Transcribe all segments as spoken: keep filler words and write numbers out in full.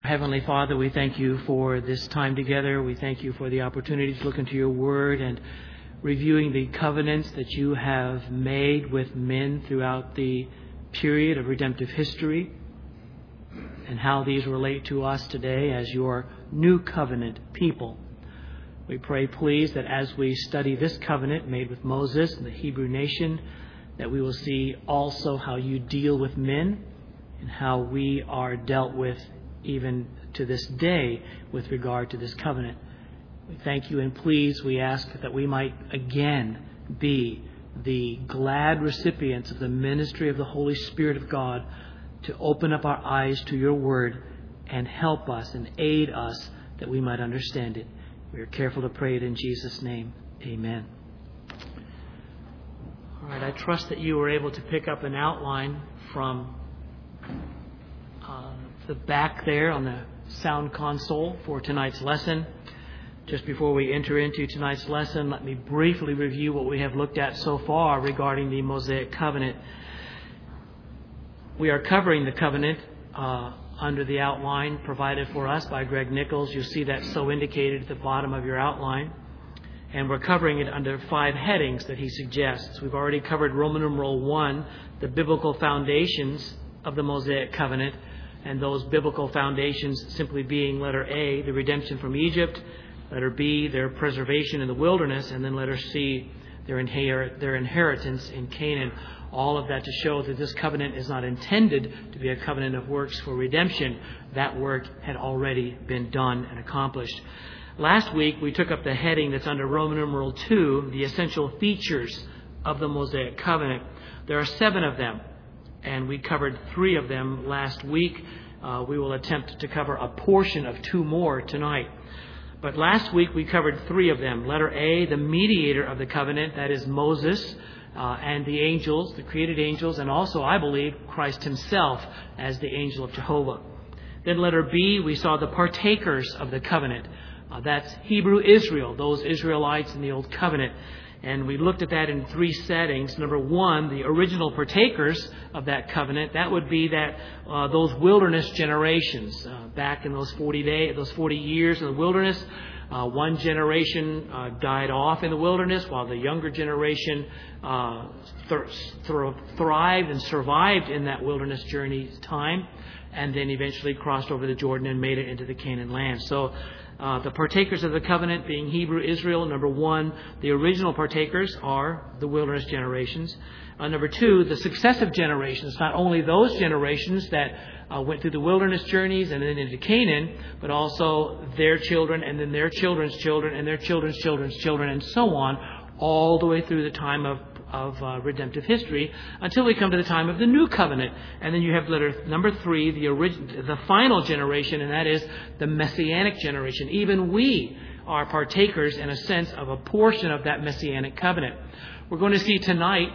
Heavenly Father, we thank you for this time together. We thank you for the opportunity to look into your word and reviewing the covenants that you have made with men throughout the period of redemptive history and how these relate to us today as your new covenant people. We pray, please, that as we study this covenant made with Moses and the Hebrew nation, that we will see also how you deal with men and how we are dealt with even to this day with regard to this covenant. We thank you, and please, we ask that we might again be the glad recipients of the ministry of the Holy Spirit of God to open up our eyes to your word and help us and aid us that we might understand it. We are careful to pray it in Jesus' name. Amen. All right, I trust that you were able to pick up an outline from uh, the back there on the sound console for tonight's lesson. Just before we enter into tonight's lesson, let me briefly review what we have looked at so far regarding the Mosaic covenant. We are covering the covenant uh, under the outline provided for us by Greg Nichols. You'll see that so indicated at the bottom of your outline. And we're covering it under five headings that he suggests. We've already covered Roman numeral one, the biblical foundations of the Mosaic covenant, and those biblical foundations simply being letter A, the redemption from Egypt, letter B, their preservation in the wilderness, and then letter C, their, inherit, their inheritance in Canaan. All of that to show that this covenant is not intended to be a covenant of works for redemption. That work had already been done and accomplished. Last week, we took up the heading that's under Roman numeral two, the essential features of the Mosaic covenant. There are seven of them, and we covered three of them last week. Uh, we will attempt to cover a portion of two more tonight. But last week, we covered three of them. Letter A, the mediator of the covenant, that is Moses, uh, and the angels, the created angels, and also, I believe, Christ himself as the angel of Jehovah. Then letter B, we saw the partakers of the covenant. Uh, that's Hebrew Israel, those Israelites in the Old Covenant. And we looked at that in three settings. Number one, the original partakers of that covenant. That would be that uh, those wilderness generations. Uh, back in those forty days, those forty years in the wilderness, uh, one generation uh, died off in the wilderness, while the younger generation uh, th- th- thrived and survived in that wilderness journey time, and then eventually crossed over the Jordan and made it into the Canaan land. So Uh, the partakers of the covenant being Hebrew Israel. Number one, the original partakers are the wilderness generations. Uh, number two, the successive generations, not only those generations that uh, went through the wilderness journeys and then into Canaan, but also their children and then their children's children and their children's children's children and so on, all the way through the time of of uh, redemptive history until we come to the time of the new covenant. And then you have letter number three, the origin, the final generation, and that is the messianic generation. Even we are partakers, in a sense, of a portion of that messianic covenant. We're going to see tonight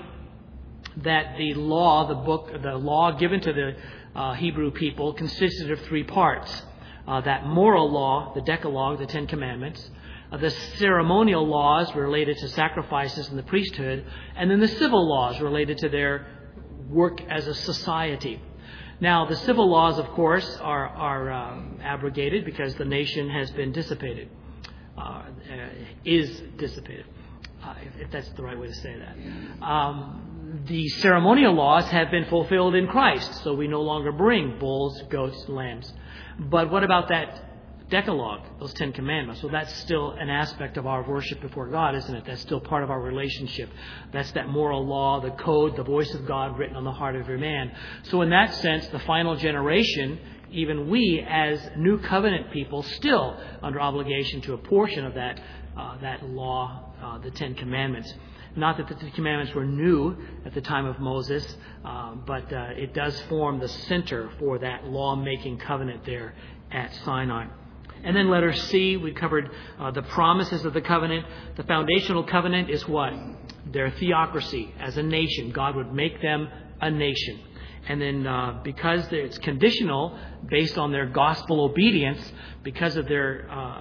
that the law, the book, the law given to the uh, Hebrew people consisted of three parts. Uh, that moral law, the Decalogue, the Ten Commandments, Uh, the ceremonial laws related to sacrifices in the priesthood, and then the civil laws related to their work as a society. Now, the civil laws, of course, are, are um, abrogated because the nation has been dissipated, uh, uh, is dissipated, uh, if, if that's the right way to say that. Um, the ceremonial laws have been fulfilled in Christ, so we no longer bring bulls, goats, lambs. But what about that Decalogue, those Ten Commandments? So that's still an aspect of our worship before God, isn't it? That's still part of our relationship. That's that moral law, the code, the voice of God written on the heart of every man. So in that sense, the final generation, even we as new covenant people, still under obligation to a portion of that uh, that law, uh, the Ten Commandments. Not that the Ten Commandments were new at the time of Moses, uh, but uh, it does form the center for that law-making covenant there at Sinai. And then letter C, we covered uh, the promises of the covenant. The foundational covenant is what? Their theocracy as a nation. God would make them a nation. And then uh, because it's conditional based on their gospel obedience, because of their uh,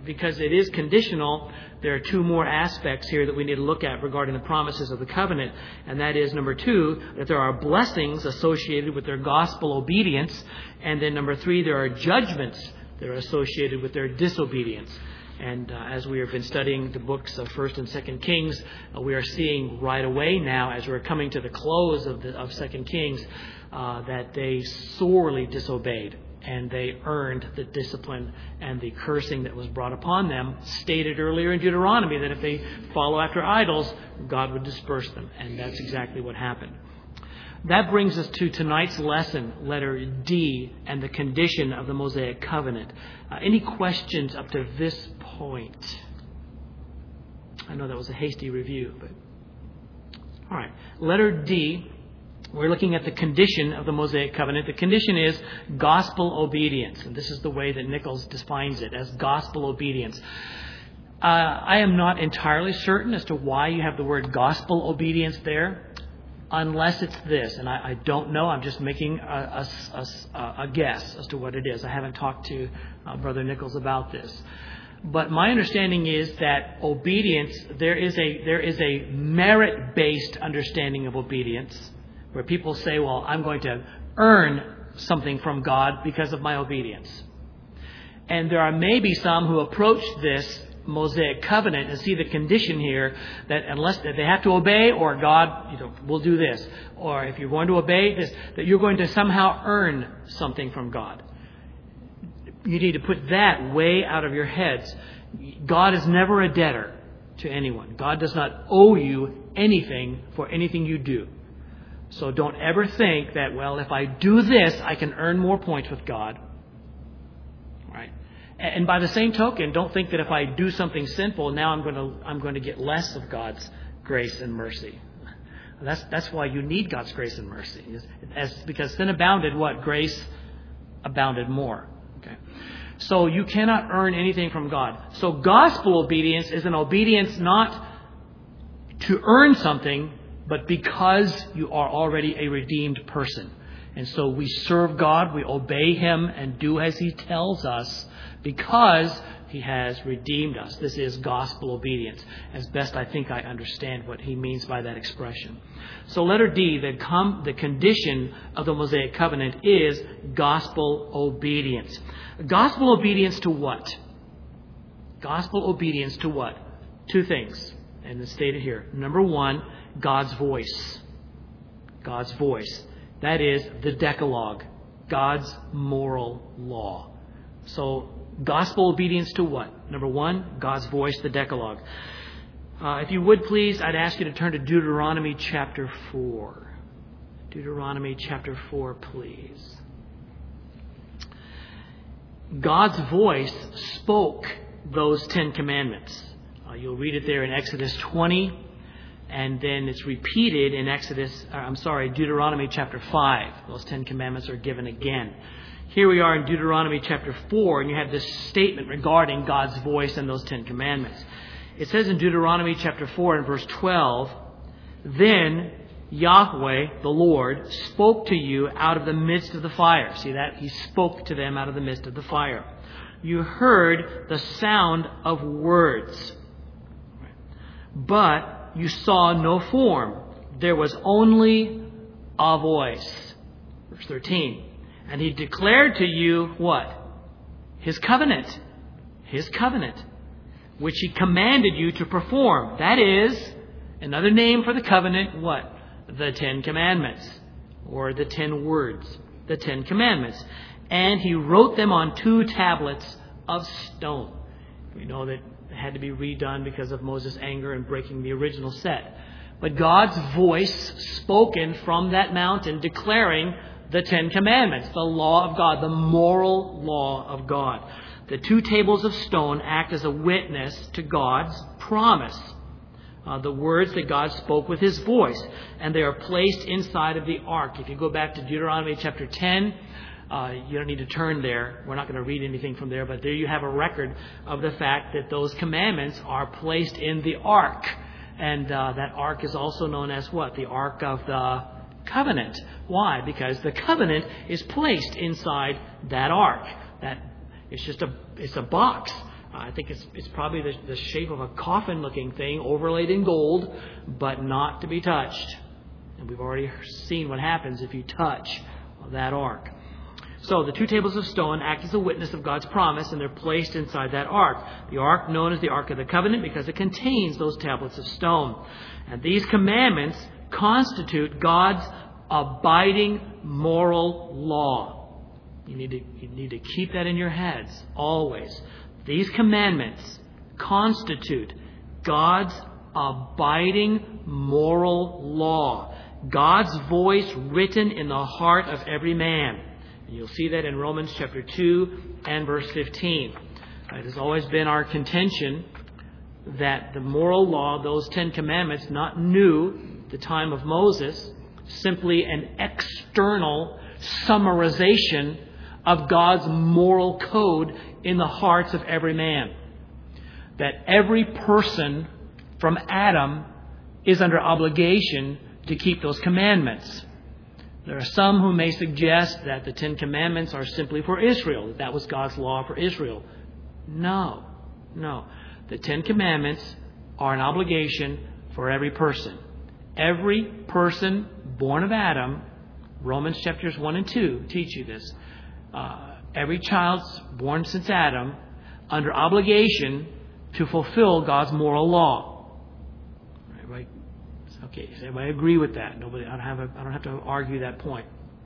because it is conditional, there are two more aspects here that we need to look at regarding the promises of the covenant. And that is, number two, that there are blessings associated with their gospel obedience. And then number three, there are judgments that are associated with their disobedience. And uh, as we have been studying the books of First and Second Kings, uh, we are seeing right away now, as we're coming to the close of, the, of Second Kings, uh, that they sorely disobeyed. And they earned the discipline and the cursing that was brought upon them, stated earlier in Deuteronomy that if they follow after idols, God would disperse them. And that's exactly what happened. That brings us to tonight's lesson, letter D, and the condition of the Mosaic covenant. Uh, any questions up to this point? I know that was a hasty review, but all right. Letter D. We're looking at the condition of the Mosaic covenant. The condition is gospel obedience. And this is the way that Nichols defines it, as gospel obedience. Uh, I am not entirely certain as to why you have the word gospel obedience there, unless it's this. And I, I don't know. I'm just making a, a, a, a guess as to what it is. I haven't talked to uh, Brother Nichols about this. But my understanding is that obedience, there is a there is a merit-based understanding of obedience, where people say, well, I'm going to earn something from God because of my obedience. And there are maybe some who approach this Mosaic covenant and see the condition here that unless that they have to obey, or God, you know, will do this. Or if you're going to obey this, that you're going to somehow earn something from God. You need to put that way out of your heads. God is never a debtor to anyone. God does not owe you anything for anything you do. So don't ever think that, well, if I do this, I can earn more points with God. Right? And by the same token, don't think that if I do something sinful, now I'm going to I'm going to get less of God's grace and mercy. That's that's why you need God's grace and mercy. As because sin abounded, what? Grace abounded more. Okay. So you cannot earn anything from God. So gospel obedience is an obedience not to earn something, but because you are already a redeemed person. And so we serve God, we obey Him, and do as He tells us because He has redeemed us. This is gospel obedience, as best I think I understand what he means by that expression. So letter D, the, com- the condition of the Mosaic covenant is gospel obedience. Gospel obedience to what? Gospel obedience to what? Two things, and it's stated here. Number one, God's voice. God's voice. That is the Decalogue. God's moral law. So, gospel obedience to what? Number one, God's voice, the Decalogue. Uh, if you would please, I'd ask you to turn to Deuteronomy chapter four. Deuteronomy chapter four, please. God's voice spoke those Ten Commandments. Uh, you'll read it there in Exodus twenty. And then it's repeated in Exodus, I'm sorry, Deuteronomy chapter five. Those Ten Commandments are given again. Here we are in Deuteronomy chapter four, and you have this statement regarding God's voice and those Ten Commandments. It says in Deuteronomy chapter four and verse twelve, "Then Yahweh, the Lord, spoke to you out of the midst of the fire." See that? He spoke to them out of the midst of the fire. "You heard the sound of words, but you saw no form. There was only a voice." Verse thirteen. "And He declared to you" what? His covenant. His covenant. "Which He commanded you to perform." That is, another name for the covenant, what? The Ten Commandments. Or the Ten Words. The Ten Commandments. "And He wrote them on two tablets of stone." We know that it had to be redone because of Moses' anger and breaking the original set. But God's voice spoken from that mountain declaring the Ten Commandments, the law of God, the moral law of God. The two tables of stone act as a witness to God's promise. Uh, the words that God spoke with His voice. And they are placed inside of the ark. If you go back to Deuteronomy chapter ten, Uh, you don't need to turn there. We're not going to read anything from there. But there you have a record of the fact that those commandments are placed in the ark. And uh, that ark is also known as what? The Ark of the Covenant. Why? Because the covenant is placed inside that ark. That it's just a it's a box I think it's it's probably the, the shape of a coffin-looking thing, overlaid in gold, but not to be touched. And we've already seen what happens if you touch that ark. So the two tables of stone act as a witness of God's promise, and they're placed inside that ark. The ark, known as the Ark of the Covenant, because it contains those tablets of stone. And these commandments constitute God's abiding moral law. You need to, you need to keep that in your heads always. These commandments constitute God's abiding moral law. God's voice written in the heart of every man. And you'll see that in Romans chapter two and verse fifteen. It has always been our contention that the moral law, those Ten Commandments, not new at the time of Moses, simply an external summarization of God's moral code in the hearts of every man. That every person from Adam is under obligation to keep those commandments. There are some who may suggest that the Ten Commandments are simply for Israel, that that was God's law for Israel. No, no. The Ten Commandments are an obligation for every person. Every person born of Adam, Romans chapters one and two teach you this. Uh, every child born since Adam under obligation to fulfill God's moral law. Right? right? Okay, does everybody agree with that? Nobody. I don't have. A, I don't have to argue that point.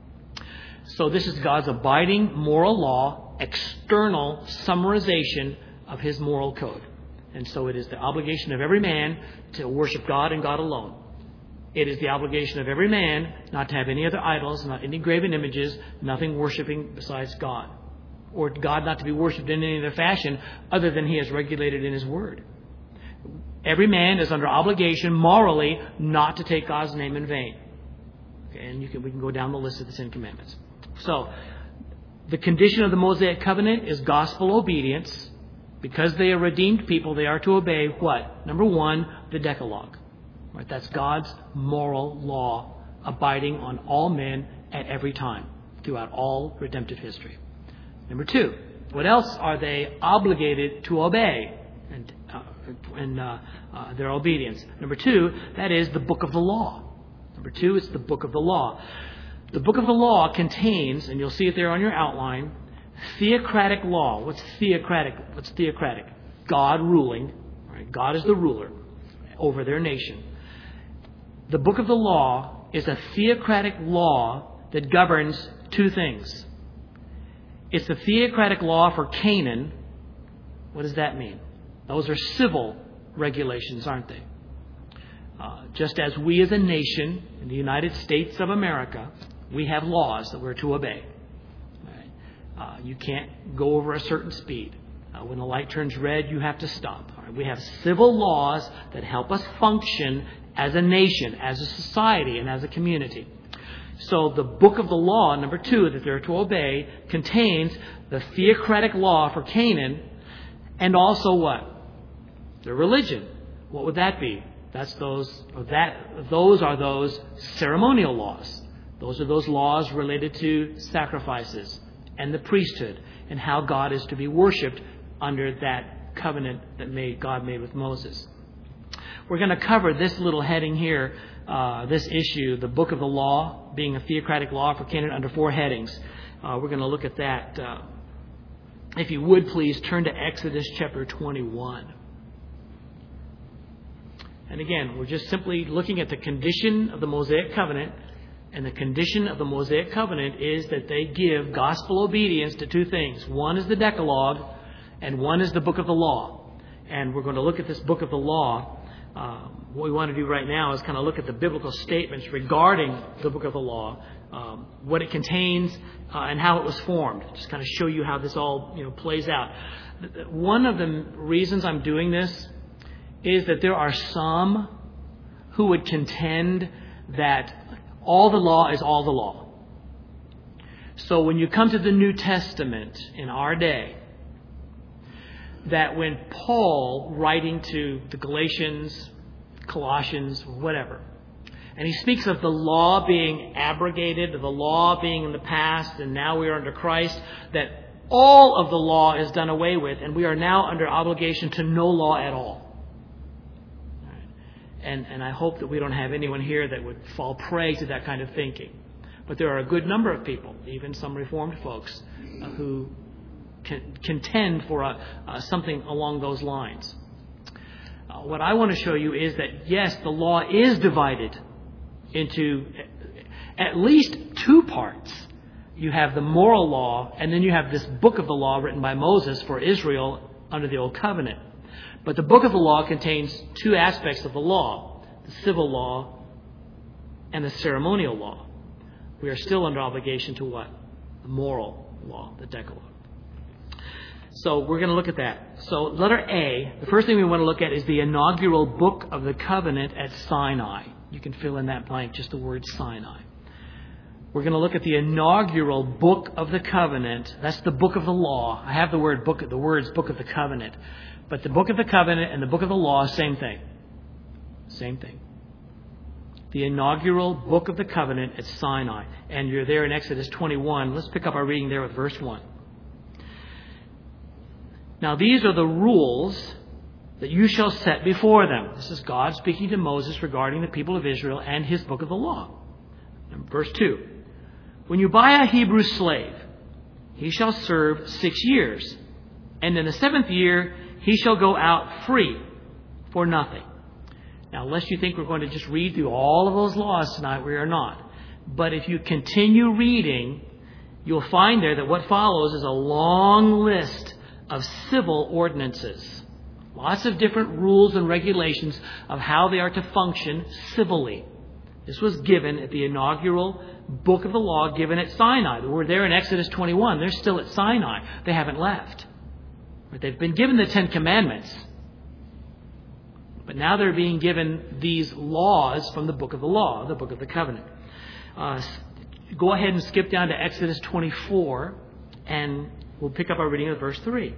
So this is God's abiding moral law, external summarization of His moral code, and so it is the obligation of every man to worship God and God alone. It is the obligation of every man not to have any other idols, not any graven images, nothing worshiping besides God. Or God not to be worshipped in any other fashion other than He has regulated in His Word. Every man is under obligation morally not to take God's name in vain. Okay, and you can, we can go down the list of the Ten Commandments. So, the condition of the Mosaic Covenant is gospel obedience. Because they are redeemed people, they are to obey what? Number one, the Decalogue. Right? That's God's moral law abiding on all men at every time throughout all redemptive history. Number two, what else are they obligated to obey and, uh, and uh, uh, their obedience? Number two, that is the book of the law. Number two is the book of the law. The book of the law contains, and you'll see it there on your outline, theocratic law. What's theocratic? What's theocratic? God ruling. Right? God is the ruler over their nation. The book of the law is a theocratic law that governs two things. It's the theocratic law for Canaan. What does that mean? Those are civil regulations, aren't they? Uh, just as we as a nation in the United States of America, we have laws that we're to obey. Right? Uh, you can't go over a certain speed. Uh, when the light turns red, you have to stop. All right? We have civil laws that help us function as a nation, as a society, and as a community. So the book of the law, number two, that they're to obey, contains the theocratic law for Canaan and also what? Their religion. What would that be? That's those, or that, those are those ceremonial laws. Those are those laws related to sacrifices and the priesthood and how God is to be worshipped under that covenant that made, God made with Moses. We're going to cover this little heading here, uh, this issue, the book of the law, being a theocratic law for Canaan, under four headings. Uh, we're going to look at that. Uh, if you would, please turn to Exodus chapter twenty-one. And again, we're just simply looking at the condition of the Mosaic Covenant. And the condition of the Mosaic Covenant is that they give gospel obedience to two things. One is the Decalogue, and one is the book of the law. And we're going to look at this book of the law. Uh, what we want to do right now is kind of look at the biblical statements regarding the book of the law, um, what it contains, uh, and how it was formed. Just kind of show you how this all, you know, plays out. One of the reasons I'm doing this is that there are some who would contend that all the law is all the law. So when you come to the New Testament in our day, that when Paul, writing to the Galatians, Colossians, whatever, and he speaks of the law being abrogated, the law being in the past, and now we are under Christ, that all of the law is done away with, and we are now under obligation to no law at all. All right. And, and I hope that we don't have anyone here that would fall prey to that kind of thinking. But there are a good number of people, even some Reformed folks, uh, who can, contend for a, uh, something along those lines. Uh, what I want to show you is that, yes, the law is divided into at least two parts. You have the moral law, and then you have this book of the law written by Moses for Israel under the Old Covenant. But the book of the law contains two aspects of the law, the civil law and the ceremonial law. We are still under obligation to what? The moral law, the Decalogue. So we're going to look at that. So letter A, the first thing we want to look at is the inaugural book of the covenant at Sinai. You can fill in that blank, just the word Sinai. We're going to look at the inaugural book of the covenant. That's the book of the law. I have the word book, the words book of the covenant. But the book of the covenant and the book of the law, same thing. Same thing. The inaugural book of the covenant at Sinai. And you're there in Exodus twenty-one. Let's pick up our reading there with verse one. Now these are the rules that you shall set before them. This is God speaking to Moses regarding the people of Israel and his book of the law. And verse two. When you buy a Hebrew slave, he shall serve six years. And in the seventh year, he shall go out free for nothing. Now, lest you think we're going to just read through all of those laws tonight, we are not. But if you continue reading, you'll find there that what follows is a long list of civil ordinances. Lots of different rules and regulations of how they are to function civilly. This was given at the inaugural book of the law given at Sinai. We're there in Exodus twenty-one. They're still at Sinai. They haven't left. They've been given the Ten Commandments. But now they're being given these laws from the book of the law, the book of the covenant. Uh, go ahead and skip down to Exodus twenty-four, and we'll pick up our reading of verse three.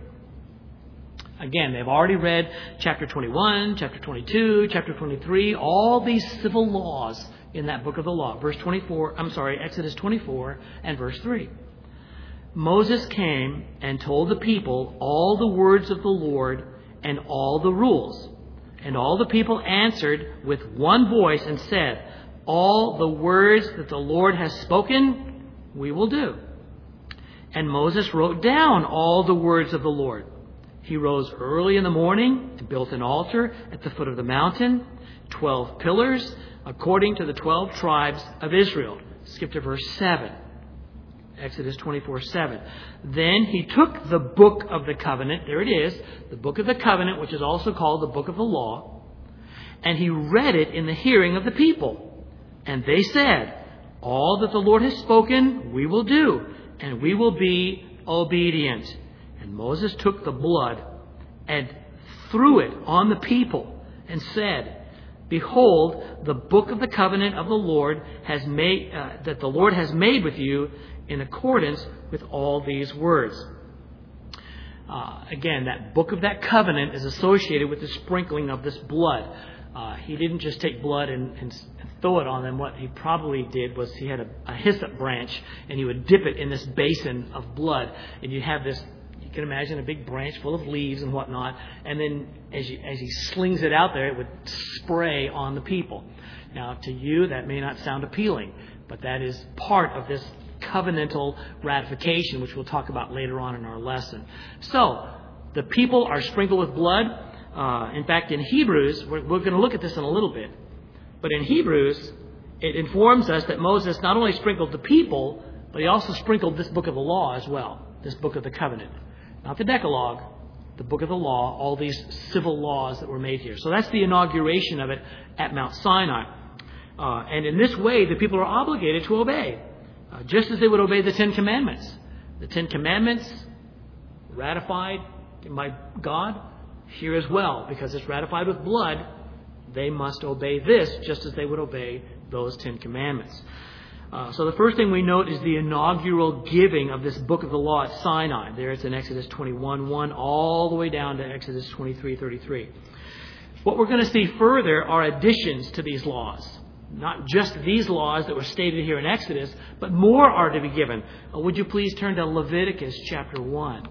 Again, they've already read chapter twenty-one, chapter twenty-two, chapter twenty-three, all these civil laws in that book of the law. Verse twenty-four, I'm sorry, Exodus twenty-four and verse three. Moses came and told the people all the words of the Lord and all the rules. And all the people answered with one voice and said, all the words that the Lord has spoken, we will do. And Moses wrote down all the words of the Lord. He rose early in the morning and built an altar at the foot of the mountain, twelve pillars, according to the twelve tribes of Israel. Skip to verse seven. Exodus twenty-four seven. Then he took the book of the covenant, there it is, the book of the covenant, which is also called the book of the law, and he read it in the hearing of the people. And they said, all that the Lord has spoken, we will do, and we will be obedient. And Moses took the blood and threw it on the people and said, behold, the book of the covenant of the Lord has made, uh, that the Lord has made with you in accordance with all these words. Uh, again, that book of that covenant is associated with the sprinkling of this blood. Uh, he didn't just take blood and, and throw it on them. What he probably did was he had a, a hyssop branch, and he would dip it in this basin of blood. And you have this, you can imagine a big branch full of leaves and whatnot. And then as, you, as he slings it out there, it would spray on the people. Now, to you, that may not sound appealing, but that is part of this covenantal ratification, which we'll talk about later on in our lesson. So, the people are sprinkled with blood. Uh, in fact, in Hebrews, we're, we're going to look at this in a little bit, but in Hebrews, it informs us that Moses not only sprinkled the people, but he also sprinkled this book of the law as well, this book of the covenant. Not the Decalogue, the book of the law, all these civil laws that were made here. So that's the inauguration of it at Mount Sinai. Uh, and in this way, the people are obligated to obey. Uh, just as they would obey the Ten Commandments. The Ten Commandments, ratified by God, here as well. Because it's ratified with blood, they must obey this just as they would obey those Ten Commandments. Uh, so the first thing we note is the inaugural giving of this book of the law at Sinai. There it's in Exodus twenty-one one all the way down to Exodus twenty-three thirty-three. What we're going to see further are additions to these laws. not just these laws that were stated here in Exodus, but more are to be given. Uh, would you please turn to Leviticus chapter one?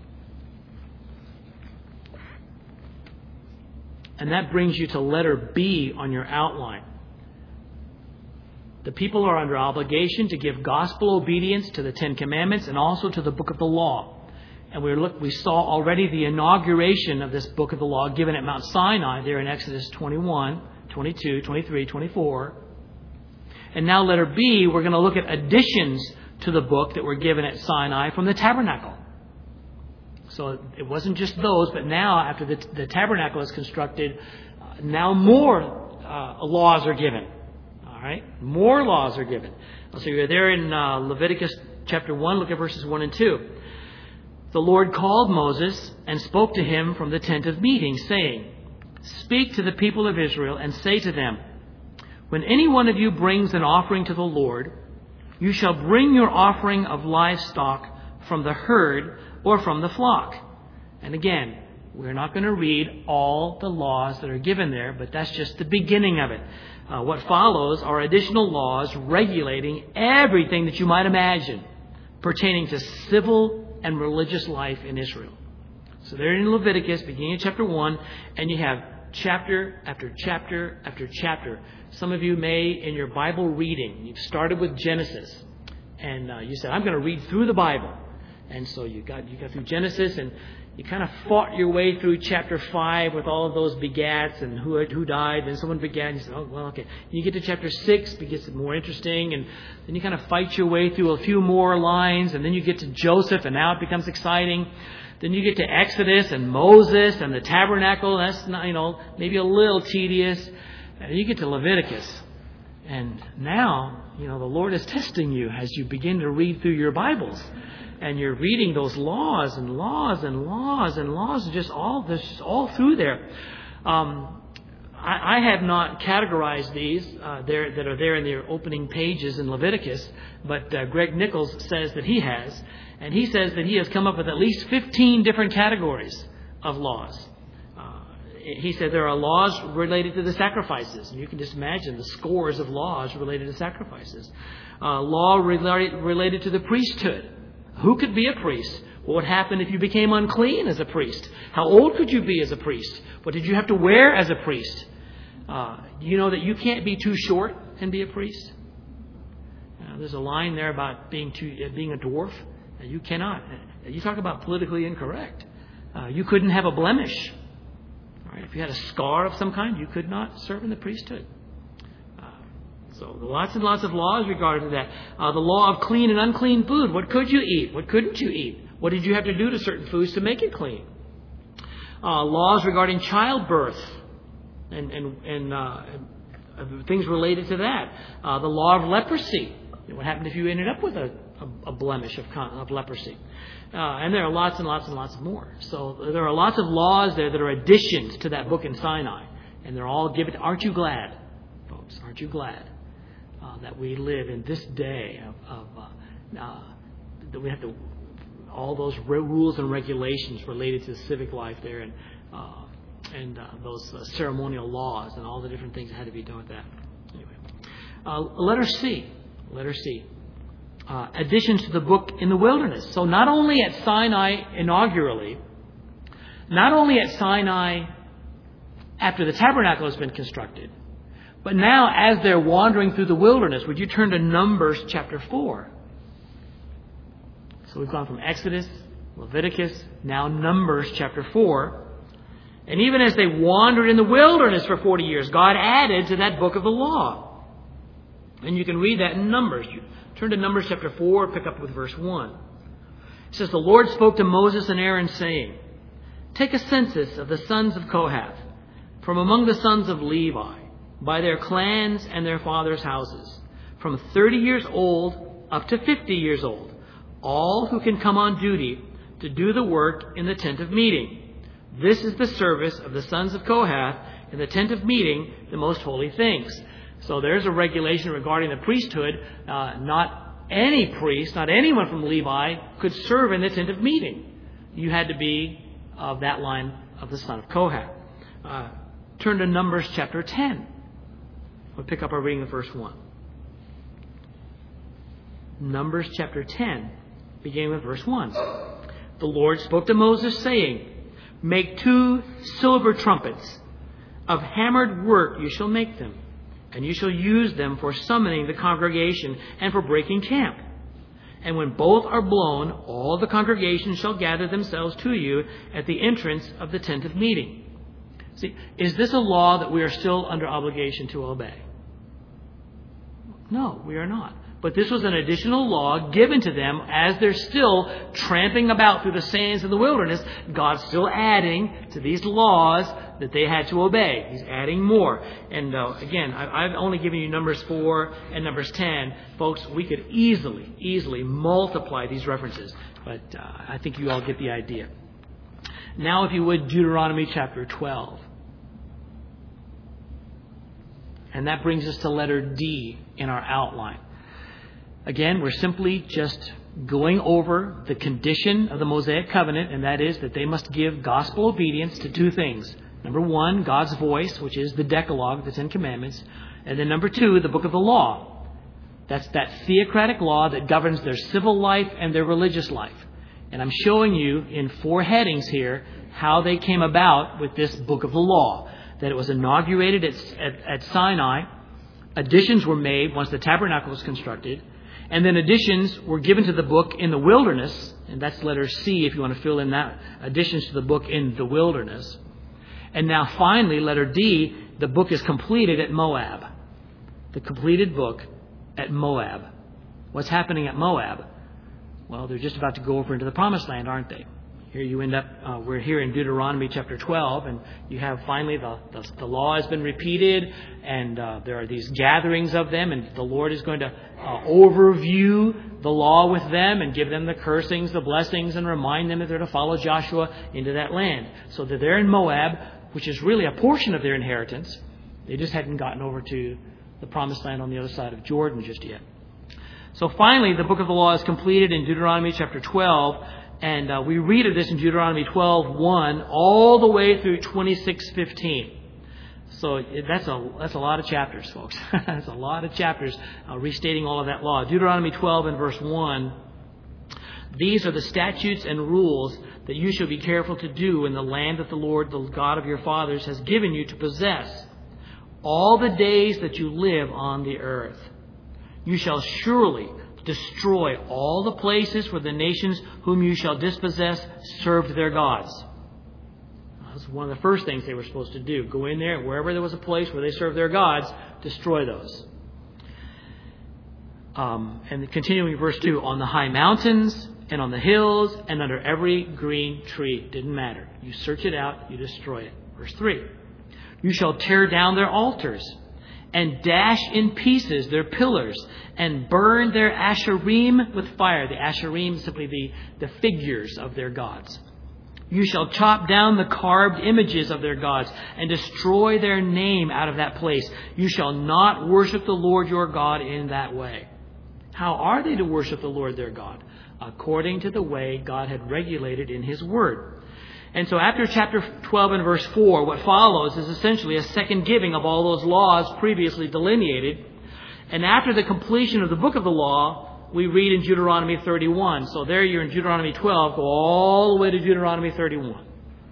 And that brings you to letter B on your outline. The people are under obligation to give gospel obedience to the Ten Commandments and also to the book of the law. And we look, we saw already the inauguration of this book of the law given at Mount Sinai there in Exodus twenty-one, twenty-two, twenty-three, twenty-four. And now letter B, we're going to look at additions to the book that were given at Sinai from the tabernacle. So it wasn't just those, but now after the, the tabernacle is constructed, uh, now more uh, laws are given. All right? More laws are given. So you're there in uh, Leviticus chapter one, look at verses one and two. The Lord called Moses and spoke to him from the tent of meeting, saying, "Speak to the people of Israel and say to them, when any one of you brings an offering to the Lord, you shall bring your offering of livestock from the herd or from the flock." And again, we're not going to read all the laws that are given there, but that's just the beginning of it. Uh, what follows are additional laws regulating everything that you might imagine pertaining to civil and religious life in Israel. So there in Leviticus, beginning of chapter one, and you have chapter after chapter after chapter. Some of you may, in your Bible reading, you've started with Genesis, and uh, you said, "I'm going to read through the Bible." And so you got you got through Genesis, and you kind of fought your way through chapter five with all of those begats and who who died, and someone begat, and you said, "Oh, well, okay." You get to chapter six, it gets more interesting, and then you kind of fight your way through a few more lines, and then you get to Joseph, and now it becomes exciting. Then you get to Exodus and Moses and the tabernacle. That's not, you know, maybe a little tedious. And you get to Leviticus, and now, you know, the Lord is testing you as you begin to read through your Bibles. And you're reading those laws and laws and laws and laws, just all this, all through there. Um, I, I have not categorized these uh, there that are there in the opening pages in Leviticus, but uh, Greg Nichols says that he has, and he says that he has come up with at least fifteen different categories of laws. Uh, he said there are laws related to the sacrifices, and you can just imagine the scores of laws related to sacrifices. Uh, law related related to the priesthood. Who could be a priest? What would happen if you became unclean as a priest? How old could you be as a priest? What did you have to wear as a priest? Uh, you know that you can't be too short and be a priest? Uh, there's a line there about being too, uh, being a dwarf. Uh, you cannot. Uh, you talk about politically incorrect. Uh, you couldn't have a blemish. All right, if you had a scar of some kind, you could not serve in the priesthood. So lots and lots of laws regarding that. Uh, the law of clean and unclean food. What could you eat? What couldn't you eat? What did you have to do to certain foods to make it clean? Uh, laws regarding childbirth and and, and uh, things related to that. Uh, the law of leprosy. What happened if you ended up with a, a, a blemish of, of leprosy? Uh, and there are lots and lots and lots more. So there are lots of laws there that are additions to that book in Sinai. And they're all given. Aren't you glad, folks? Aren't you glad? Uh, that we live in this day of, of uh, uh, that we have to all those re- rules and regulations related to civic life there, and uh, and uh, those uh, ceremonial laws and all the different things that had to be done with that. Anyway, uh, letter C, letter C, uh, additions to the book in the wilderness. So not only at Sinai inaugurally, not only at Sinai after the tabernacle has been constructed. But now, as they're wandering through the wilderness, would you turn to Numbers chapter four? So we've gone from Exodus, Leviticus, now Numbers chapter four. And even as they wandered in the wilderness for forty years, God added to that book of the law. And you can read that in Numbers. You turn to Numbers chapter four, pick up with verse one. It says, "The Lord spoke to Moses and Aaron, saying, Take a census of the sons of Kohath from among the sons of Levi, by their clans and their fathers' houses, from thirty years old up to fifty years old, all who can come on duty to do the work in the tent of meeting. This is the service of the sons of Kohath in the tent of meeting, the most holy things." So there's a regulation regarding the priesthood. Uh, not any priest, not anyone from Levi could serve in the tent of meeting. You had to be of that line of the son of Kohath. Uh, turn to Numbers chapter ten. We'll pick up our reading of verse one. Numbers chapter ten, beginning with verse one. The Lord spoke to Moses, saying, make two silver trumpets. Of hammered work you shall make them, and you shall use them for summoning the congregation and for breaking camp. And when both are blown, all the congregation shall gather themselves to you at the entrance of the tent of meeting. See, is this a law that we are still under obligation to obey? No, we are not. But this was an additional law given to them as they're still tramping about through the sands of the wilderness. God's still adding to these laws that they had to obey. He's adding more. And uh, again, I, I've only given you Numbers four and Numbers ten. Folks, we could easily, easily multiply these references. But uh, I think you all get the idea. Now, if you would, Deuteronomy chapter twelve. And that brings us to letter D in our outline. Again, we're simply just going over the condition of the Mosaic covenant, and that is that they must give gospel obedience to two things. Number one, God's voice, which is the Decalogue, the Ten Commandments. And then number two, the book of the law. That's that theocratic law that governs their civil life and their religious life. And I'm showing you in four headings here how they came about with this book of the law. That it was inaugurated at, at, at Sinai. Additions were made once the tabernacle was constructed. And then additions were given to the book in the wilderness. And that's letter C if you want to fill in that. Additions to the book in the wilderness. And now finally, letter D, the book is completed at Moab. The completed book at Moab. What's happening at Moab? Well, they're just about to go over into the promised land, aren't they? Here you end up, uh, we're here in Deuteronomy chapter twelve, and you have finally the, the, the law has been repeated, and uh, there are these gatherings of them, and the Lord is going to uh, overview the law with them and give them the cursings, the blessings, and remind them that they're to follow Joshua into that land. So that they're in Moab, which is really a portion of their inheritance. They just hadn't gotten over to the promised land on the other side of Jordan just yet. So finally, the book of the law is completed in Deuteronomy chapter twelve. And uh, we read of this in Deuteronomy twelve one all the way through twenty-six fifteen. So that's a that's a lot of chapters, folks. That's a lot of chapters uh, restating all of that law. Deuteronomy twelve and verse one. These are the statutes and rules that you shall be careful to do in the land that the Lord, the God of your fathers, has given you to possess all the days that you live on the earth. You shall surely destroy all the places where the nations whom you shall dispossess served their gods. That's one of the first things they were supposed to do. Go in there, wherever there was a place where they served their gods, destroy those. Um, and continuing verse two, on the high mountains and on the hills and under every green tree. Didn't matter. You search it out, you destroy it. Verse three, you shall tear down their altars and dash in pieces their pillars, and burn their asherim with fire. The asherim is simply the, the figures of their gods. You shall chop down the carved images of their gods, and destroy their name out of that place. You shall not worship the Lord your God in that way. How are they to worship the Lord their God? According to the way God had regulated in His Word. And so after chapter twelve and verse four, what follows is essentially a second giving of all those laws previously delineated. And after the completion of the book of the law, we read in Deuteronomy thirty-one. So there you're in Deuteronomy twelve, go all the way to Deuteronomy thirty-one.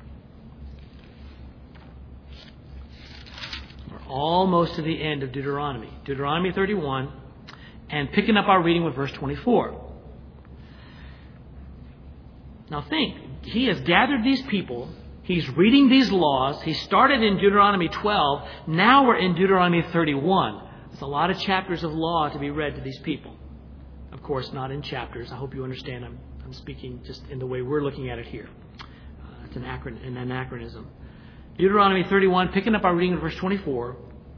We're almost to the end of Deuteronomy. Deuteronomy thirty-one, and picking up our reading with verse twenty-four. Now think, he has gathered these people. He's reading these laws. He started in Deuteronomy twelve. Now we're in Deuteronomy thirty-one. There's a lot of chapters of law to be read to these people. Of course, not in chapters. I hope you understand. I'm, I'm speaking just in the way we're looking at it here. Uh, it's an, acron- an anachronism. Deuteronomy thirty-one, picking up our reading in verse twenty-four.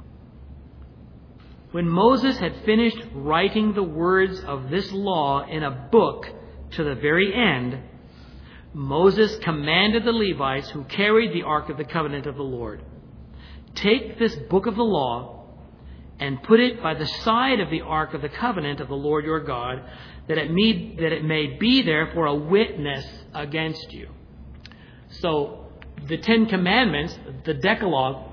When Moses had finished writing the words of this law in a book to the very end, Moses commanded the Levites who carried the Ark of the Covenant of the Lord, take this book of the law and put it by the side of the Ark of the Covenant of the Lord your God, that it may, that it may be there for a witness against you. So the Ten Commandments, the Decalogue,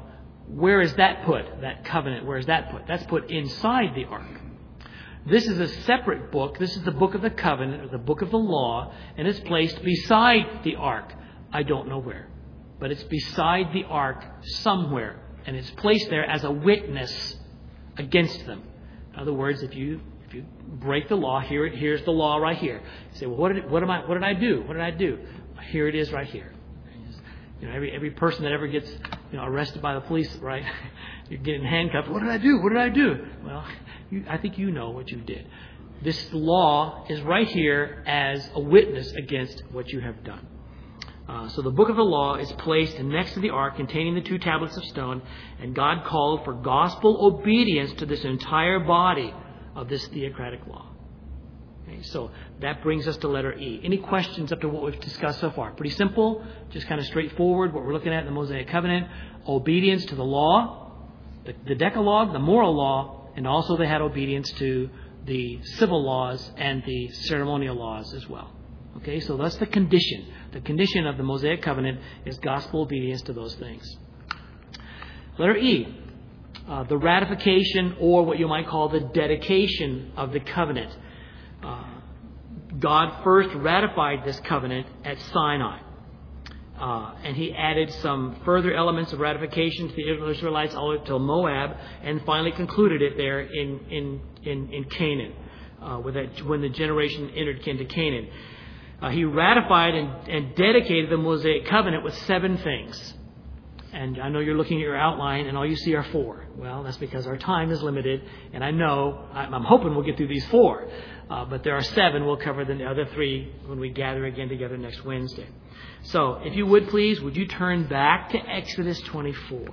where is that put? That covenant, where is that put? That's put inside the ark. This is a separate book. This is the book of the covenant, or the book of the law, and it's placed beside the ark. I don't know where, but it's beside the ark somewhere, and it's placed there as a witness against them. In other words, if you if you break the law, here it here's the law right here. You say, well, what did what am I what did I do? What did I do? Here it is right here. You know, every every person that ever gets you know arrested by the police, right? You're getting handcuffed. What did I do? What did I do? Well, you, I think you know what you did. This law is right here as a witness against what you have done. Uh, so the book of the law is placed next to the ark containing the two tablets of stone, and God called for gospel obedience to this entire body of this theocratic law. Okay, so that brings us to letter E. Any questions up to what we've discussed so far? Pretty simple, just kind of straightforward, what we're looking at in the Mosaic Covenant. Obedience to the law, the, the Decalogue, the moral law, and also they had obedience to the civil laws and the ceremonial laws as well. Okay, so that's the condition. The condition of the Mosaic Covenant is gospel obedience to those things. Letter E, uh, the ratification, or what you might call the dedication of the covenant. Uh, God first ratified this covenant at Sinai. Uh, and he added some further elements of ratification to the Israelites all the way till Moab, and finally concluded it there in in in, in Canaan, uh, with that, when the generation entered into Canaan. Uh, he ratified and, and dedicated the Mosaic Covenant with seven things. And I know you're looking at your outline, and all you see are four. Well, that's because our time is limited, and I know, I'm hoping we'll get through these four. Uh, but there are seven. We'll cover the other three when we gather again together next Wednesday. So, if you would please, would you turn back to Exodus twenty-four?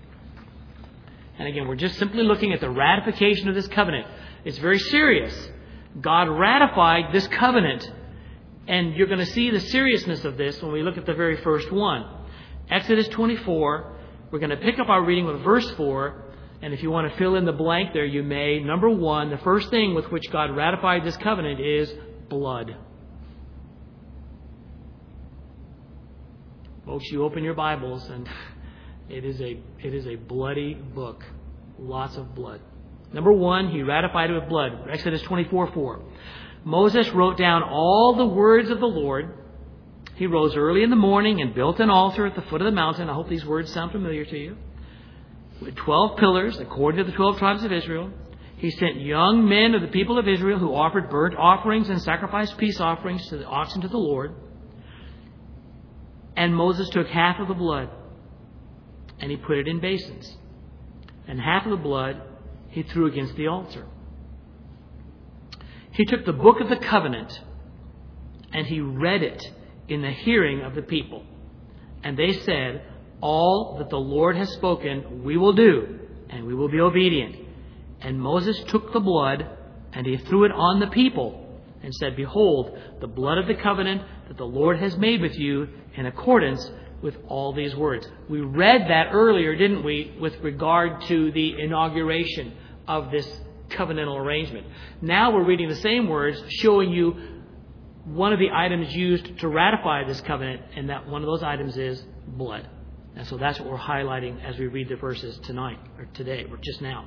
And again, we're just simply looking at the ratification of this covenant. It's very serious. God ratified this covenant. And you're going to see the seriousness of this when we look at the very first one. Exodus twenty-four, we're going to pick up our reading with verse four. And if you want to fill in the blank there, you may. Number one, the first thing with which God ratified this covenant is blood. Folks, you open your Bibles and it is a it is a bloody book. Lots of blood. Number one, he ratified it with blood. Exodus twenty-four four. Moses wrote down all the words of the Lord. He rose early in the morning and built an altar at the foot of the mountain. I hope these words sound familiar to you. With twelve pillars, according to the twelve tribes of Israel. He sent young men of the people of Israel who offered burnt offerings and sacrificed peace offerings to the oxen to the Lord. And Moses took half of the blood and he put it in basins. And half of the blood he threw against the altar. He took the book of the covenant and he read it in the hearing of the people. And they said, all that the Lord has spoken, we will do, and we will be obedient. And Moses took the blood and he threw it on the people and said, behold, the blood of the covenant that the Lord has made with you in accordance with all these words. We read that earlier, didn't we, with regard to the inauguration of this covenantal arrangement. Now we're reading the same words, showing you one of the items used to ratify this covenant, and that one of those items is blood. And so that's what we're highlighting as we read the verses tonight, or today, or just now.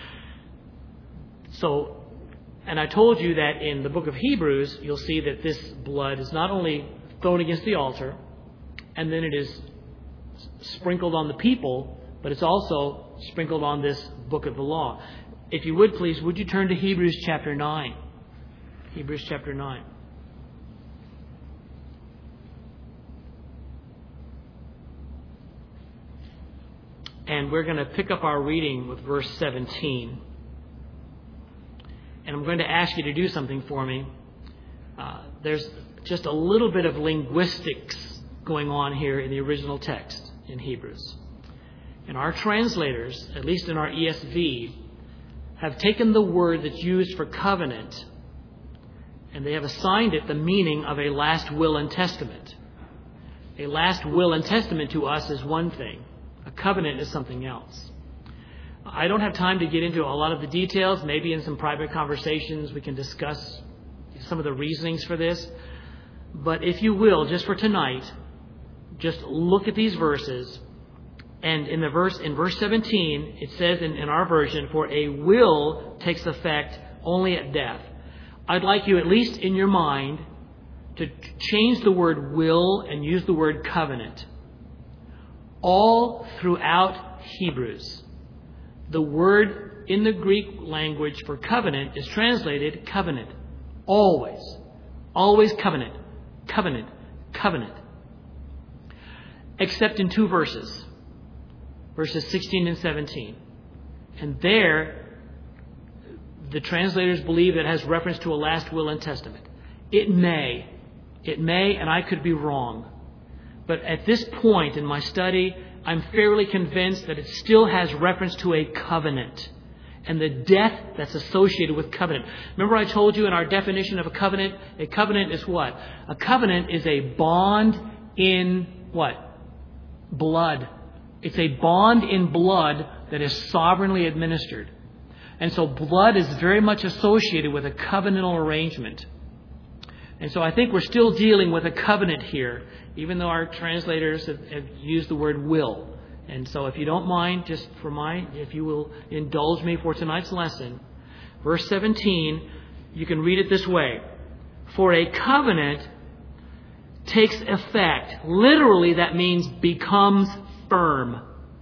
So, and I told you that in the book of Hebrews, you'll see that this blood is not only thrown against the altar, and then it is sprinkled on the people, but it's also sprinkled on this book of the law. If you would please, would you turn to Hebrews chapter nine? Hebrews chapter nine. And we're going to pick up our reading with verse seventeen. And I'm going to ask you to do something for me. Uh, there's just a little bit of linguistics going on here in the original text in Hebrews. And our translators, at least in our E S V, have taken the word that's used for covenant and they have assigned it the meaning of a last will and testament. A last will and testament to us is one thing. A covenant is something else. I don't have time to get into a lot of the details. Maybe in some private conversations we can discuss some of the reasonings for this. But if you will, just for tonight, just look at these verses And in the verse, in verse seventeen, it says in, in our version, for a will takes effect only at death. I'd like you, at least in your mind, to change the word will and use the word covenant. All throughout Hebrews, the word in the Greek language for covenant is translated covenant. Always. Always covenant. Covenant. Covenant. Except in two verses. Verses sixteen and seventeen. And there, the translators believe it has reference to a last will and testament. It may. It may, and I could be wrong. But at this point in my study, I'm fairly convinced that it still has reference to a covenant and the death that's associated with covenant. Remember I told you in our definition of a covenant? A covenant is what? A covenant is a bond in what? Blood. It's a bond in blood that is sovereignly administered. And so blood is very much associated with a covenantal arrangement. And so I think we're still dealing with a covenant here, even though our translators have, have used the word will. And so if you don't mind, just for my, if you will indulge me for tonight's lesson, verse seventeen, you can read it this way. For a covenant takes effect. Literally, that means becomes firm.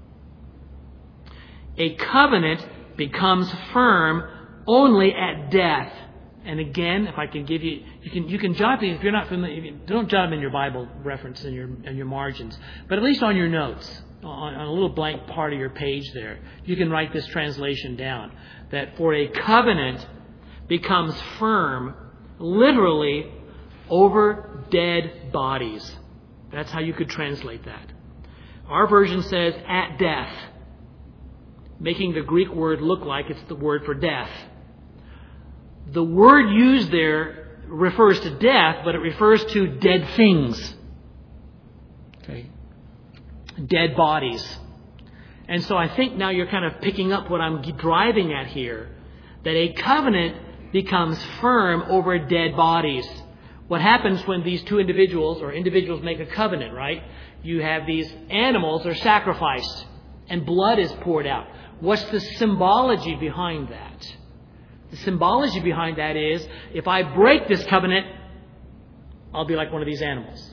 A covenant becomes firm only at death. And again, if I can give you, you can you can jot these. If you're not familiar, don't jot them in your Bible reference in your in your margins, but at least on your notes, on, on a little blank part of your page there, you can write this translation down. That for a covenant becomes firm, literally, over dead bodies. That's how you could translate that. Our version says at death, making the Greek word look like it's the word for death. The word used there refers to death, but it refers to dead things. Okay. Dead bodies. And so I think now you're kind of picking up what I'm driving at here, that a covenant becomes firm over dead bodies. What happens when these two individuals or individuals make a covenant, right? You have these animals are sacrificed and blood is poured out. What's the symbology behind that? The symbology behind that is, if I break this covenant, I'll be like one of these animals.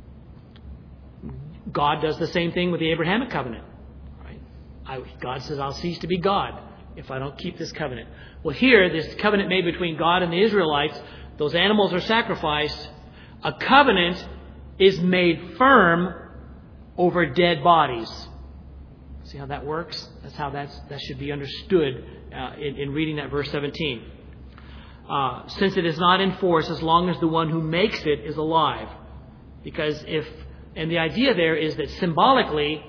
God does the same thing with the Abrahamic covenant. Right? I, God says, I'll cease to be God if I don't keep this covenant. Well, here, this covenant made between God and the Israelites, those animals are sacrificed. A covenant is made firm over dead bodies. See how that works? That's how that's, that should be understood uh, in, in reading that verse seventeen. Uh, since it is not in force as long as the one who makes it is alive. Because if, and the idea there is that symbolically,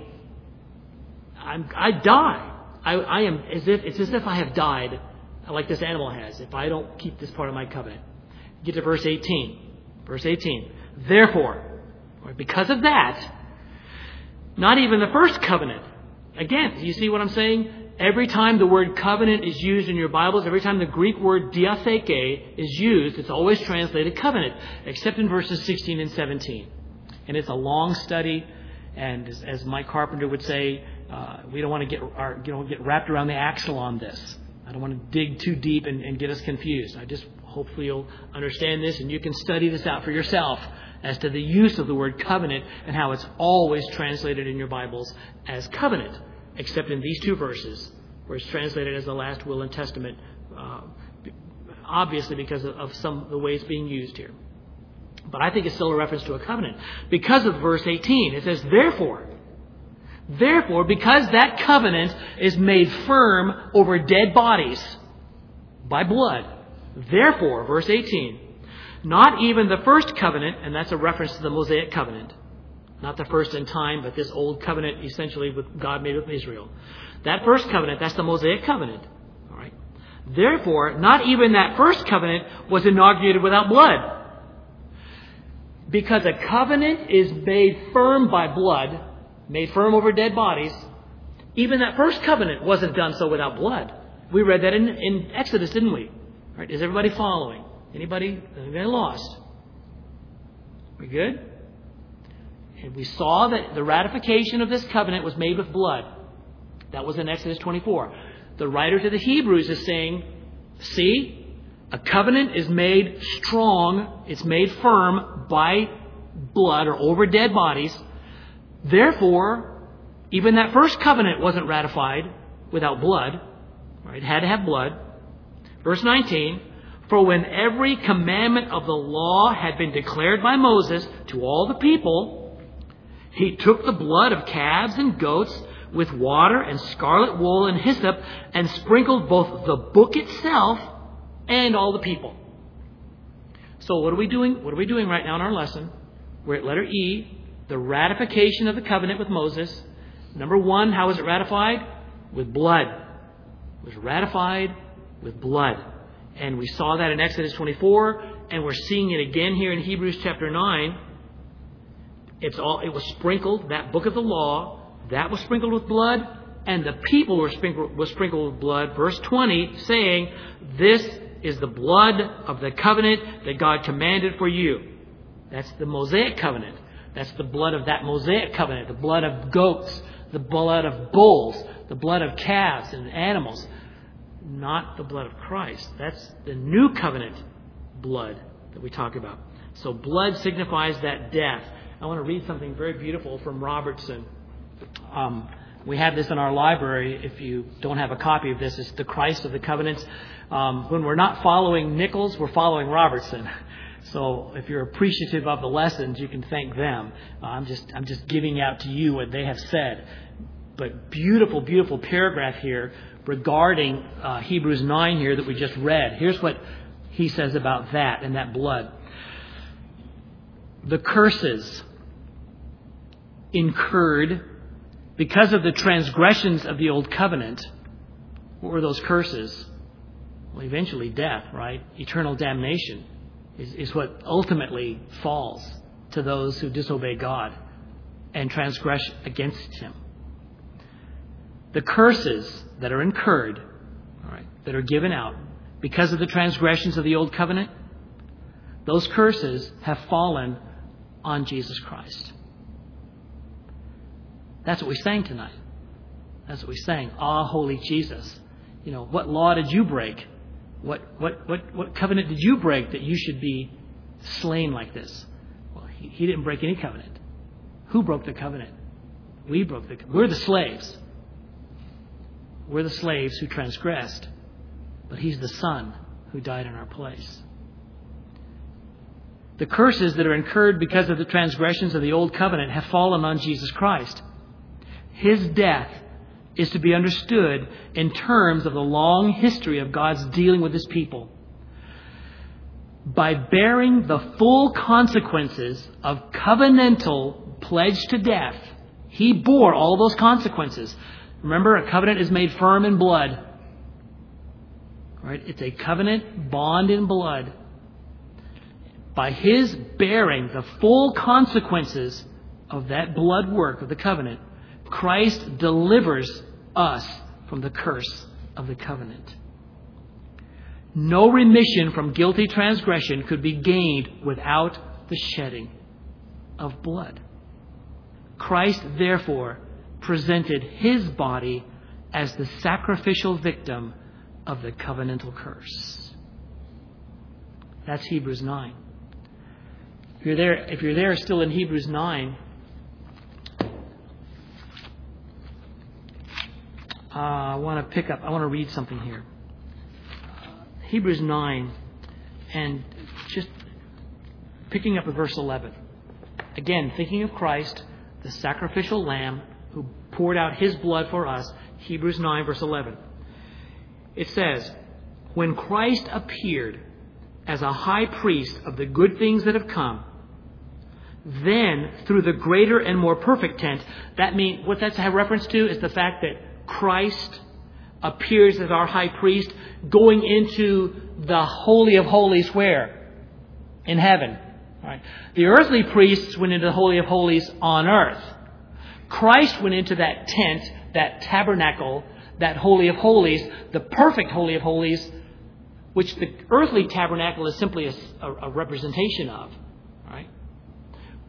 I'm, I die. I, I am as if, it's as if I have died, like this animal has, if I don't keep this part of my covenant. Get to verse eighteen. Verse eighteen. Therefore, or because of that, not even the first covenant. Again, do you see what I'm saying? Every time the word covenant is used in your Bibles, every time the Greek word diatheke is used, it's always translated covenant, except in verses sixteen and seventeen. And it's a long study, and as, as Mike Carpenter would say, uh, we don't want to get our, you know, get wrapped around the axle on this. I don't want to dig too deep and, and get us confused. I just hopefully you'll understand this, and you can study this out for yourself as to the use of the word covenant and how it's always translated in your Bibles as covenant, except in these two verses where it's translated as the last will and testament, uh, obviously because of, of some of the way it's being used here. But I think it's still a reference to a covenant. Because of verse eighteen, it says, therefore, therefore, because that covenant is made firm over dead bodies by blood, therefore, verse eighteen, not even the first covenant, and that's a reference to the Mosaic covenant, not the first in time, but this old covenant essentially with God made with Israel. That first covenant, that's the Mosaic covenant. All right. Therefore, not even that first covenant was inaugurated without blood. Because a covenant is made firm by blood, made firm over dead bodies, even that first covenant wasn't done so without blood. We read that in, in Exodus, didn't we? All right. Is everybody following? Anybody? Anybody lost? We good? And we saw that the ratification of this covenant was made with blood. That was in Exodus twenty-four. The writer to the Hebrews is saying, see, a covenant is made strong, it's made firm by blood or over dead bodies. Therefore, even that first covenant wasn't ratified without blood. Right? It had to have blood. Verse nineteen, for when every commandment of the law had been declared by Moses to all the people, he took the blood of calves and goats with water and scarlet wool and hyssop and sprinkled both the book itself and all the people. So what are we doing? What are we doing right now in our lesson? We're at letter E, the ratification of the covenant with Moses. Number one, how was it ratified? With blood. It was ratified with blood. And we saw that in Exodus twenty-four, and we're seeing it again here in Hebrews chapter nine. It's all, it was sprinkled, that book of the law, that was sprinkled with blood, and the people were sprinkled, was sprinkled with blood. Verse twenty saying, this is the blood of the covenant that God commanded for you. That's the Mosaic covenant. That's the blood of that Mosaic covenant, the blood of goats, the blood of bulls, the blood of calves and animals. Not the blood of Christ. That's the new covenant blood that we talk about. So blood signifies that death. I want to read something very beautiful from Robertson. Um, we have this in our library. If you don't have a copy of this, it's The Christ of the Covenants. Um, when we're not following Nichols, we're following Robertson. So if you're appreciative of the lessons, you can thank them. Uh, I'm just I'm just giving out to you what they have said. But beautiful, beautiful paragraph here regarding uh, Hebrews nine here that we just read. Here's what he says about that and that blood. The curses incurred because of the transgressions of the old covenant. What were those curses? Well, eventually death, right? Eternal damnation is, is what ultimately falls to those who disobey God and transgress against Him. The curses that are incurred, all right, that are given out because of the transgressions of the old covenant, those curses have fallen on Jesus Christ. That's what we sang tonight. That's what we sang. Ah, holy Jesus. You know, what law did you break? What what what what covenant did you break that you should be slain like this? Well, he, he didn't break any covenant. Who broke the covenant? We broke the covenant. We're the slaves. We're the slaves who transgressed. But He's the Son who died in our place. The curses that are incurred because of the transgressions of the old covenant have fallen on Jesus Christ. His death is to be understood in terms of the long history of God's dealing with His people. By bearing the full consequences of covenantal pledge to death, He bore all those consequences. Remember, a covenant is made firm in blood. Right? It's a covenant bond in blood. By His bearing the full consequences of that blood work of the covenant, Christ delivers us from the curse of the covenant. No remission from guilty transgression could be gained without the shedding of blood. Christ, therefore, presented His body as the sacrificial victim of the covenantal curse. That's Hebrews nine. If you're there, if you're there still in Hebrews nine, uh, I want to pick up, I want to read something here. Hebrews nine, and just picking up at verse eleven. Again, thinking of Christ, the sacrificial lamb who poured out His blood for us. Hebrews nine, verse eleven. It says, when Christ appeared as a high priest of the good things that have come, then through the greater and more perfect tent, that means, what that's a reference to is the fact that Christ appears as our high priest going into the Holy of Holies where? In heaven. Right. The earthly priests went into the Holy of Holies on earth. Christ went into that tent, that tabernacle, that Holy of Holies, the perfect Holy of Holies, which the earthly tabernacle is simply a, a, a representation of. Right?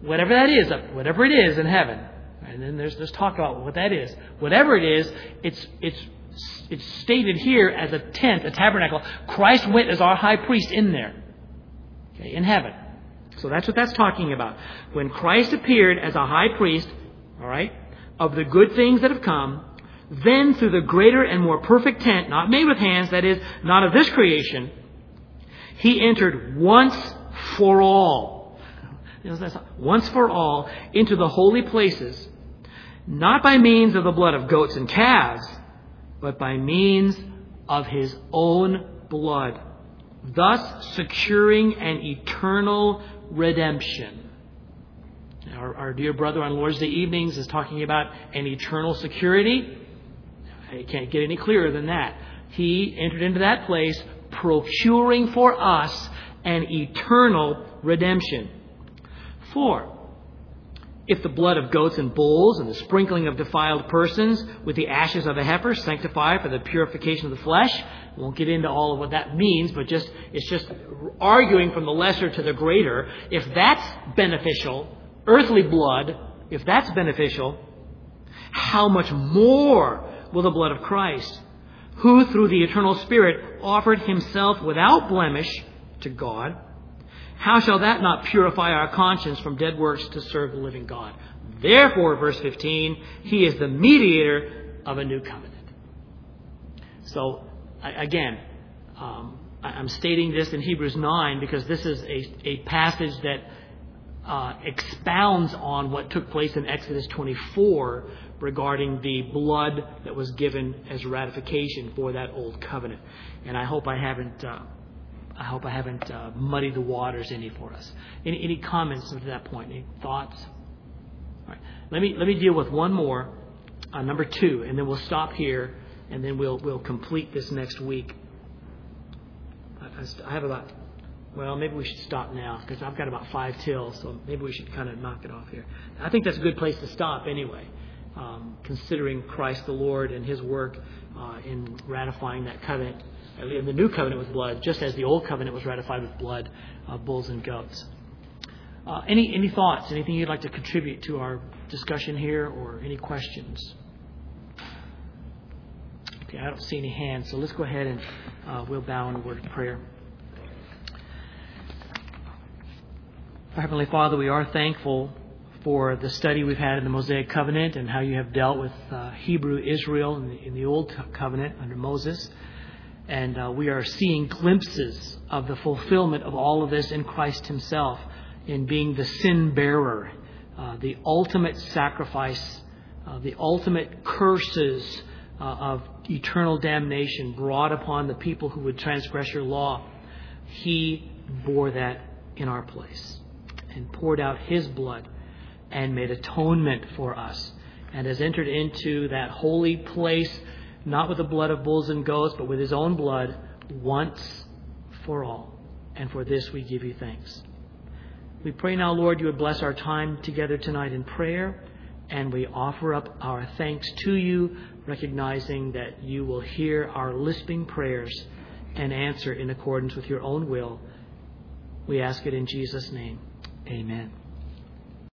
whatever that is, whatever it is in heaven, and then there's this talk about what that is. Whatever it is, it's it's it's stated here as a tent, a tabernacle. Christ went as our high priest in there, okay, in heaven. So that's what that's talking about. When Christ appeared as a high priest, all right, of the good things that have come, then through the greater and more perfect tent, not made with hands, that is, not of this creation, he entered once for all, once for all, into the holy places, not by means of the blood of goats and calves, but by means of his own blood, thus securing an eternal redemption. Our, our dear brother on Lord's Day evenings is talking about an eternal security. I can't get any clearer than that. He entered into that place, procuring for us an eternal redemption. For if the blood of goats and bulls and the sprinkling of defiled persons with the ashes of a heifer sanctify for the purification of the flesh, we won't get into all of what that means, but just it's just arguing from the lesser to the greater. If that's beneficial, earthly blood, if that's beneficial, how much more will the blood of Christ, who through the eternal Spirit offered himself without blemish to God, how shall that not purify our conscience from dead works to serve the living God? Therefore, verse fifteen, he is the mediator of a new covenant. So, again, um, I'm stating this in Hebrews nine because this is a, a passage that uh, expounds on what took place in Exodus twenty-four regarding the blood that was given as ratification for that old covenant. And I hope I haven't... Uh, I hope I haven't uh, muddied the waters any for us. Any, any comments to that point? Any thoughts? All right. Let me let me deal with one more, uh, number two, and then we'll stop here, and then we'll we'll complete this next week. I, I have about well, maybe we should stop now because I've got about five till, so maybe we should kind of knock it off here. I think that's a good place to stop anyway, um, considering Christ the Lord and His work uh, in ratifying that covenant. In the new covenant with blood, just as the old covenant was ratified with blood, uh, bulls and goats. Uh, any any thoughts? Anything you'd like to contribute to our discussion here, or any questions? Okay, I don't see any hands, so let's go ahead and uh, we'll bow in a word of prayer. Our Heavenly Father, we are thankful for the study we've had in the Mosaic Covenant and how you have dealt with uh, Hebrew Israel in the, in the Old Covenant under Moses. And uh, we are seeing glimpses of the fulfillment of all of this in Christ Himself, in being the sin bearer, uh, the ultimate sacrifice, uh, the ultimate curses uh, of eternal damnation brought upon the people who would transgress your law. He bore that in our place and poured out His blood and made atonement for us and has entered into that holy place, not with the blood of bulls and goats, but with His own blood, once for all. And for this we give you thanks. We pray now, Lord, you would bless our time together tonight in prayer, and we offer up our thanks to you, recognizing that you will hear our lisping prayers and answer in accordance with your own will. We ask it in Jesus' name. Amen.